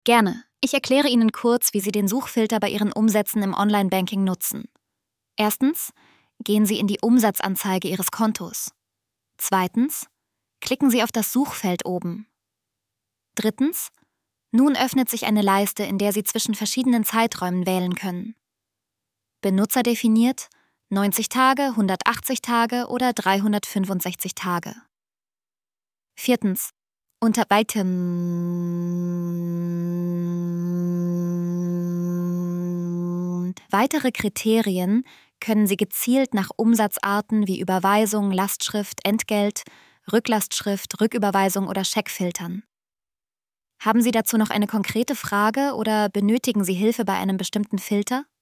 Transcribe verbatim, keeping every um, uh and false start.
Gerne. Ich erkläre Ihnen kurz, wie Sie den Suchfilter bei Ihren Umsätzen im Online-Banking nutzen. Erstens, gehen Sie in die Umsatzanzeige Ihres Kontos. Zweitens, klicken Sie auf das Suchfeld oben. Drittens, nun öffnet sich eine Leiste, in der Sie zwischen verschiedenen Zeiträumen wählen können. Benutzerdefiniert, neunzig Tage, hundertachtzig Tage oder dreihundertfünfundsechzig Tage. Viertens, unter weitem weitere Kriterien können Sie gezielt nach Umsatzarten wie Überweisung, Lastschrift, Entgelt, Rücklastschrift, Rücküberweisung oder Scheck filtern. Haben Sie dazu noch eine konkrete Frage oder benötigen Sie Hilfe bei einem bestimmten Filter?